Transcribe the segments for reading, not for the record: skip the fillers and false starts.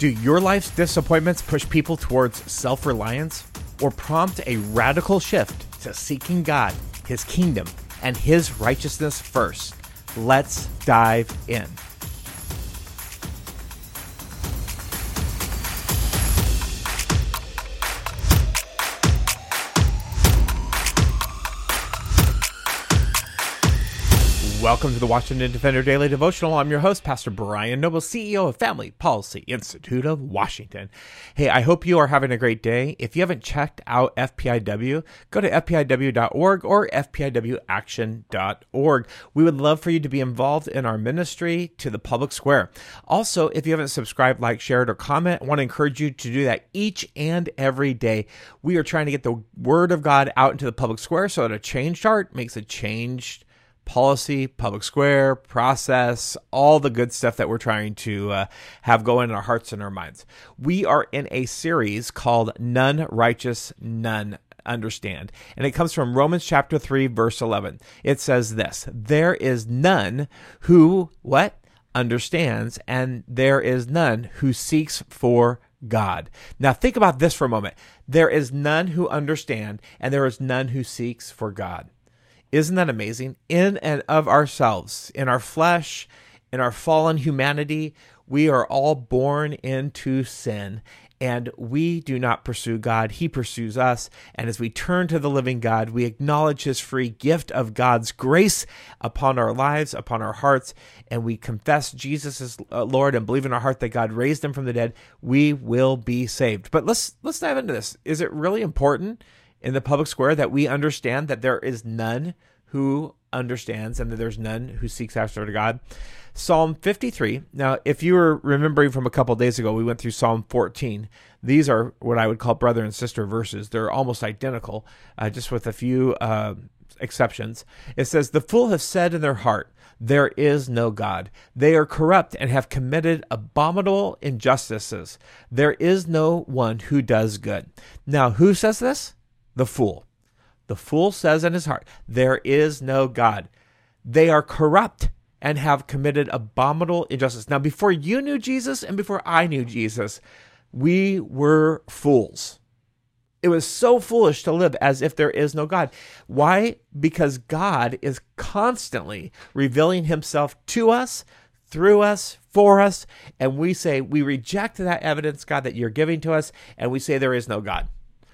Do your life's disappointments push people towards self-reliance or prompt a radical shift to seeking God, His kingdom, and His righteousness first? Let's dive in. Welcome to the Washington Defender Daily Devotional. I'm your host, Pastor Brian Noble, CEO of Family Policy Institute of Washington. Hey, I hope you are having a great day. If you haven't checked out FPIW, go to fpiw.org or fpiwaction.org. We would love for you to be involved in our ministry to the public square. Also, if you haven't subscribed, like, shared, or comment, I want to encourage you to do that each and every day. We are trying to get the Word of God out into the public square so that a changed heart makes a changed policy, public square, process, all the good stuff that we're trying to have go in our hearts and our minds. We are in a series called None Righteous, None Understand. And it comes from Romans chapter 3, verse 11. It says this: there is none who, what? Understands, and there is none who seeks for God. Now think about this for a moment. There is none who understand, and there is none who seeks for God. Isn't that amazing? In and of ourselves, in our flesh, in our fallen humanity, we are all born into sin, and we do not pursue God. He pursues us. And as we turn to the living God, we acknowledge His free gift of God's grace upon our lives, upon our hearts, and we confess Jesus as Lord and believe in our heart that God raised Him from the dead. We will be saved. But let's dive into this. Is it really important in the public square that we understand that there is none who understands and that there's none who seeks after God? Psalm 53. Now, if you were remembering from a couple of days ago, we went through Psalm 14. These are what I would call brother and sister verses. They're almost identical, just with a few exceptions. It says, "The fool have said in their heart, there is no God. They are corrupt and have committed abominable injustices. There is no one who does good." Now, who says this? The fool. The fool says in his heart, there is no God. They are corrupt and have committed abominable injustice. Now, before you knew Jesus and before I knew Jesus, we were fools. It was so foolish to live as if there is no God. Why? Because God is constantly revealing Himself to us, through us, for us, and we say, we reject that evidence, God, that you're giving to us, and we say there is no God.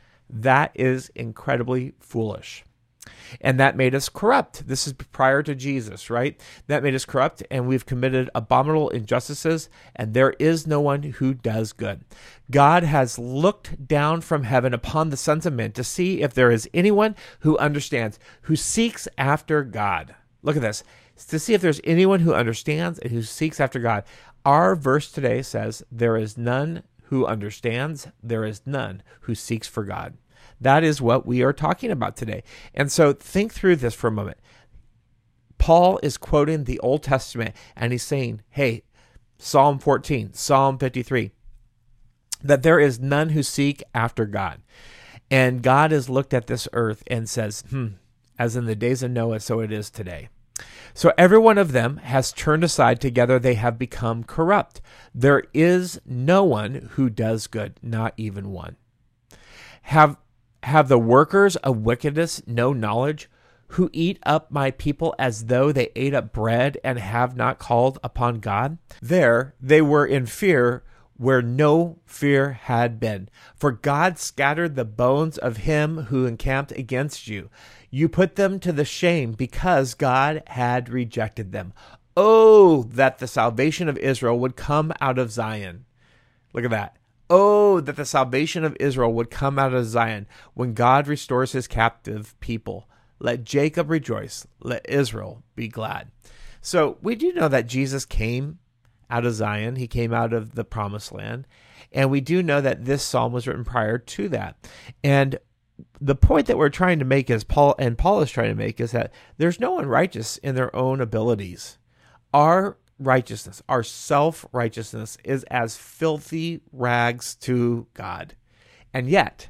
That is incredibly foolish. And that made us corrupt. This is prior to Jesus, right? That made us corrupt, and we've committed abominable injustices, and there is no one who does good. God has looked down from heaven upon the sons of men to see if there is anyone who understands, who seeks after God. Look at this. To see if there's anyone who understands and who seeks after God. Our verse today says, there is none who understands, there is none who seeks for God. That is what we are talking about today. And so think through this for a moment. Paul is quoting the Old Testament, and he's saying, hey, Psalm 14, Psalm 53, that there is none who seek after God. And God has looked at this earth and says, as in the days of Noah, so it is today. So every one of them has turned aside, together they have become corrupt. There is no one who does good, not even one. Have the workers of wickedness no knowledge, who eat up my people as though they ate up bread and have not called upon God? There they were in fear where no fear had been. For God scattered the bones of him who encamped against you. You put them to the shame because God had rejected them. Oh, that the salvation of Israel would come out of Zion. Look at that. Oh, that the salvation of Israel would come out of Zion when God restores His captive people. Let Jacob rejoice. Let Israel be glad. So we do know that Jesus came out of Zion. He came out of the promised land. And we do know that this psalm was written prior to that. And the point that we're trying to make is Paul is trying to make is that there's no one righteous in their own abilities. Our righteousness, our self-righteousness is as filthy rags to God. And yet,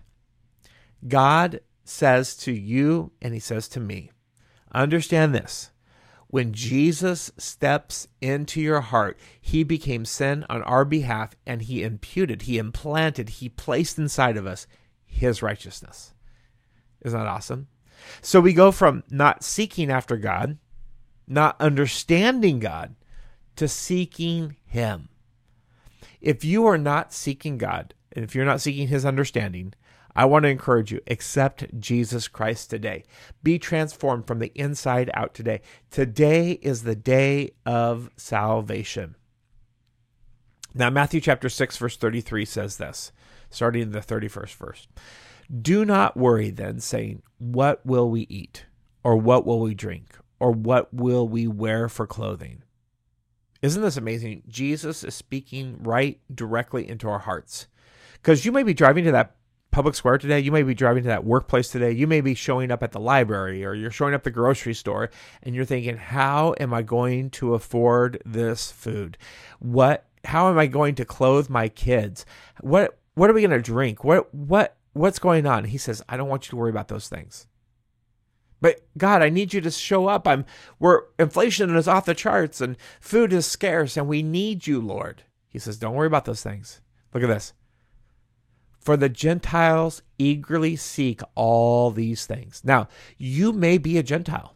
God says to you and He says to me, understand this. When Jesus steps into your heart, he became sin on our behalf, and he imputed, he implanted, he placed inside of us his righteousness. Isn't that awesome? So we go from not seeking after God, not understanding God, to seeking him. If you are not seeking God, and if you're not seeking his understanding, I want to encourage you, accept Jesus Christ today. Be transformed from the inside out today. Today is the day of salvation. Now, Matthew chapter 6, verse 33 says this, starting in the 31st verse. Do not worry then, saying, what will we eat? Or what will we drink? Or what will we wear for clothing? Isn't this amazing? Jesus is speaking right directly into our hearts. Because you may be driving to that public square today, you may be driving to that workplace today, you may be showing up at the library, or you're showing up at the grocery store, and you're thinking, how am I going to afford this food? How am I going to clothe my kids? What are we going to drink? What's going on? He says, I don't want you to worry about those things. But God, I need you to show up. Inflation is off the charts and food is scarce and we need you, Lord. He says, don't worry about those things. Look at this. For the Gentiles eagerly seek all these things. Now, you may be a Gentile.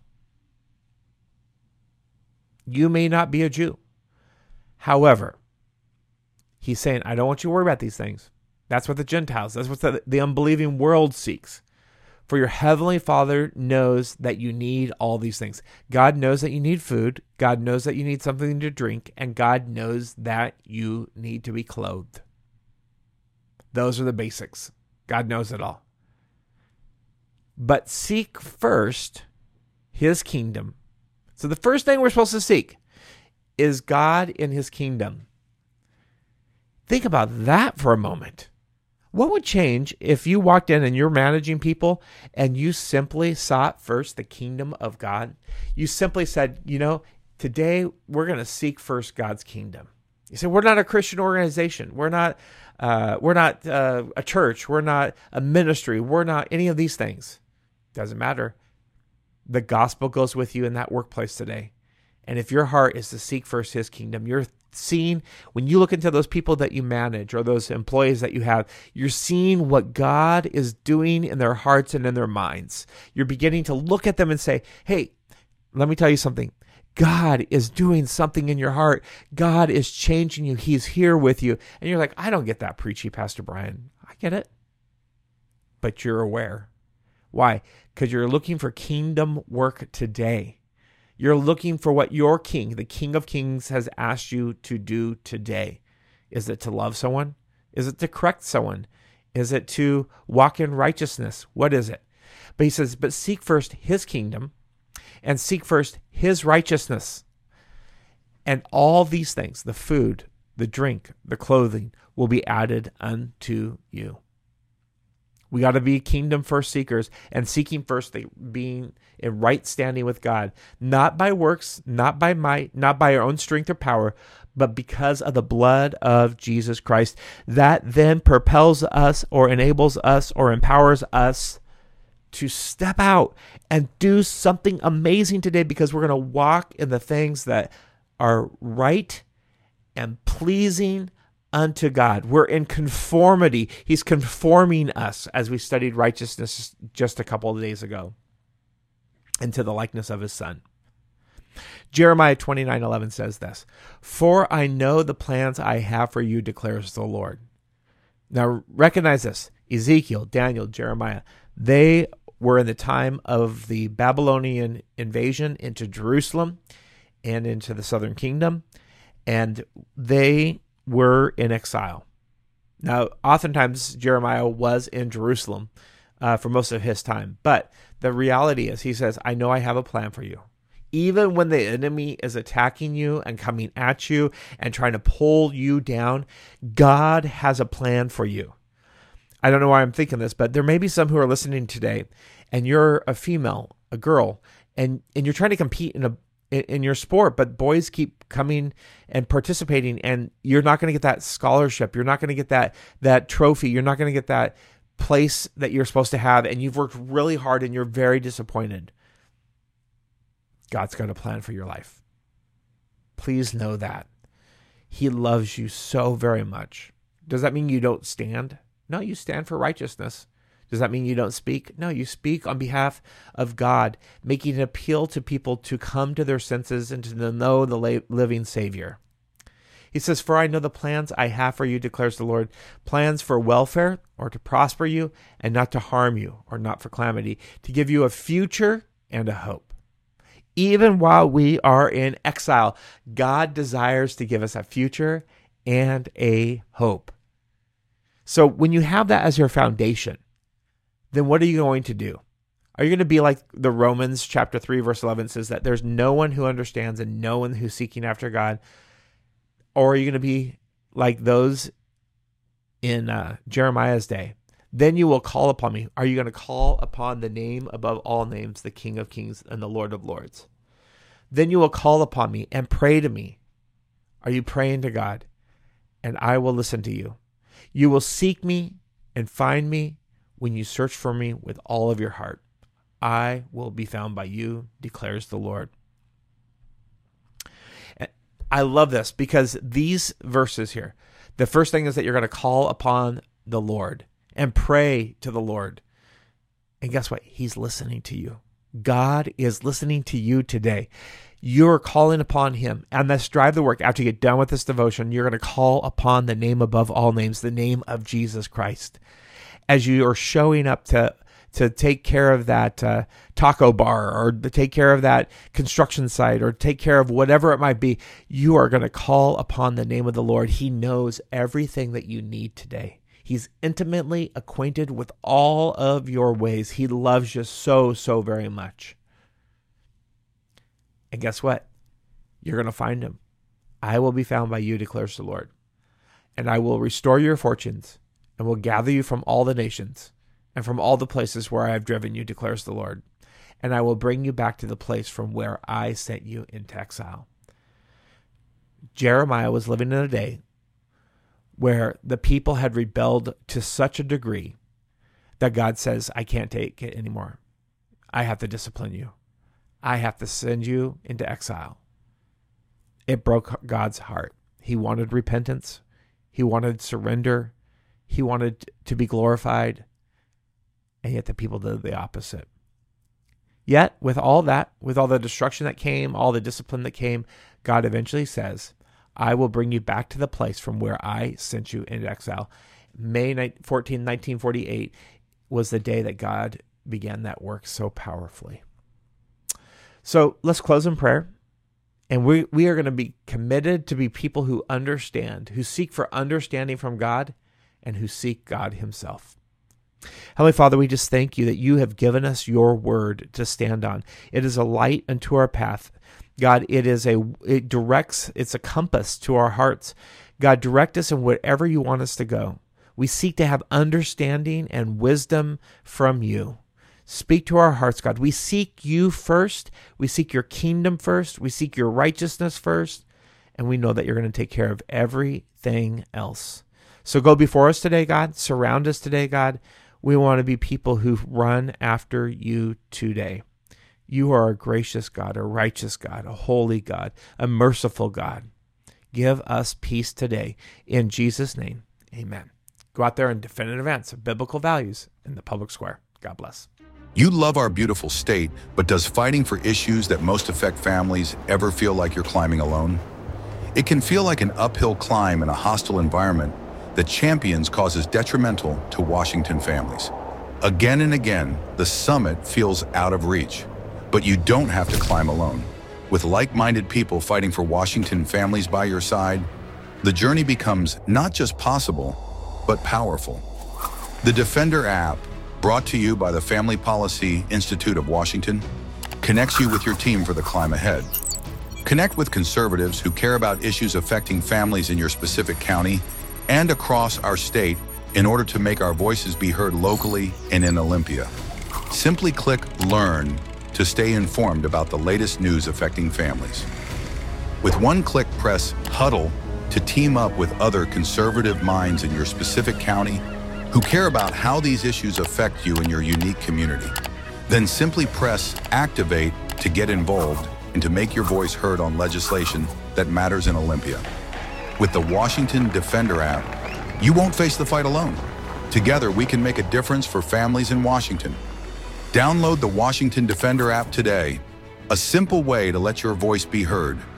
You may not be a Jew. However, he's saying, I don't want you to worry about these things. That's what the Gentiles, that's what the unbelieving world seeks. For your heavenly Father knows that you need all these things. God knows that you need food. God knows that you need something to drink. And God knows that you need to be clothed. Those are the basics. God knows it all. But seek first his kingdom. So the first thing we're supposed to seek is God in his kingdom. Think about that for a moment. What would change if you walked in and you're managing people and you simply sought first the kingdom of God? You simply said, today we're going to seek first God's kingdom. You say, we're not a Christian organization. We're not a church. We're not a ministry. We're not any of these things. Doesn't matter. The gospel goes with you in that workplace today. And if your heart is to seek first his kingdom, you're seeing, when you look into those people that you manage or those employees that you have, you're seeing what God is doing in their hearts and in their minds. You're beginning to look at them and say, hey, let me tell you something. God is doing something in your heart. God is changing you. He's here with you. And you're like, I don't get that preachy, Pastor Brian. I get it. But you're aware. Why? Because you're looking for kingdom work today. You're looking for what your king, the King of Kings, has asked you to do today. Is it to love someone? Is it to correct someone? Is it to walk in righteousness? What is it? But he says, but seek first his kingdom and seek first his righteousness. And all these things, the food, the drink, the clothing, will be added unto you. We got to be kingdom first seekers and seeking first being in right standing with God, not by works, not by might, not by our own strength or power, but because of the blood of Jesus Christ. That then propels us or enables us or empowers us to step out and do something amazing today, because we're going to walk in the things that are right and pleasing unto God. We're in conformity. He's conforming us, as we studied righteousness just a couple of days ago, into the likeness of his Son. Jeremiah 29:11 says this, for I know the plans I have for you, declares the Lord. Now recognize this. Ezekiel, Daniel, Jeremiah, they were in the time of the Babylonian invasion into Jerusalem and into the southern kingdom, and they were in exile. Now, oftentimes Jeremiah was in Jerusalem for most of his time, but the reality is, he says, I know I have a plan for you. Even when the enemy is attacking you and coming at you and trying to pull you down, God has a plan for you. I don't know why I'm thinking this, but there may be some who are listening today, and you're a female, a girl, and you're trying to compete in your sport, but boys keep coming and participating, and you're not going to get that scholarship. You're not going to get that trophy. You're not going to get that place that you're supposed to have, and you've worked really hard and you're very disappointed. God's got a plan for your life. Please know that. He loves you so very much. Does that mean you don't stand? No, you stand for righteousness. Does that mean you don't speak? No, you speak on behalf of God, making an appeal to people to come to their senses and to know the living Savior. He says, "For I know the plans I have for you, declares the Lord, plans for welfare, or to prosper you, and not to harm you, or not for calamity, to give you a future and a hope." Even while we are in exile, God desires to give us a future and a hope. So when you have that as your foundation, then what are you going to do? Are you going to be like the Romans chapter 3, verse 11 says that there's no one who understands and no one who's seeking after God? Or are you going to be like those in Jeremiah's day? Then you will call upon me. Are you going to call upon the name above all names, the King of Kings and the Lord of Lords? Then you will call upon me and pray to me. Are you praying to God? And I will listen to you. You will seek me and find me when you search for me with all of your heart. I will be found by you, declares the Lord. I love this because these verses here, the first thing is that you're going to call upon the Lord and pray to the Lord. And guess what? He's listening to you. God is listening to you today. You're calling upon him. And let's drive the work. After you get done with this devotion, you're going to call upon the name above all names, the name of Jesus Christ. As you are showing up to take care of that taco bar or to take care of that construction site or take care of whatever it might be, you are going to call upon the name of the Lord. He knows everything that you need today. He's intimately acquainted with all of your ways. He loves you so, so very much. And guess what? You're going to find him. I will be found by you, declares the Lord. And I will restore your fortunes and will gather you from all the nations and from all the places where I have driven you, declares the Lord. And I will bring you back to the place from where I sent you into exile. Jeremiah was living in a day where the people had rebelled to such a degree that God says, I can't take it anymore. I have to discipline you. I have to send you into exile. It broke God's heart. He wanted repentance. He wanted surrender. He wanted to be glorified. And yet the people did the opposite. Yet, with all that, with all the destruction that came, all the discipline that came, God eventually says, I will bring you back to the place from where I sent you into exile. May 14, 1948 was the day that God began that work so powerfully. So let's close in prayer. And we are going to be committed to be people who understand, who seek for understanding from God, and who seek God himself. Heavenly Father, we just thank you that you have given us your word to stand on. It is a light unto our path. God, it's a compass to our hearts. God, direct us in wherever you want us to go. We seek to have understanding and wisdom from you. Speak to our hearts, God. We seek you first. We seek your kingdom first. We seek your righteousness first. And we know that you're going to take care of everything else. So go before us today, God. Surround us today, God. We want to be people who run after you today. You are a gracious God, a righteous God, a holy God, a merciful God. Give us peace today. In Jesus' name, amen. Go out there and defend and advance biblical values in the public square. God bless. You love our beautiful state, but does fighting for issues that most affect families ever feel like you're climbing alone? It can feel like an uphill climb in a hostile environment that champions causes detrimental to Washington families. Again and again, the summit feels out of reach, but you don't have to climb alone. With like-minded people fighting for Washington families by your side, the journey becomes not just possible, but powerful. The Defender app, brought to you by the Family Policy Institute of Washington, connects you with your team for the climb ahead. Connect with conservatives who care about issues affecting families in your specific county and across our state in order to make our voices be heard locally and in Olympia. Simply click Learn to stay informed about the latest news affecting families. With one click, press Huddle to team up with other conservative minds in your specific county who care about how these issues affect you in your unique community. Then simply press Activate to get involved and to make your voice heard on legislation that matters in Olympia. With the Washington Defender app, you won't face the fight alone. Together, we can make a difference for families in Washington. Download the Washington Defender app today, a simple way to let your voice be heard.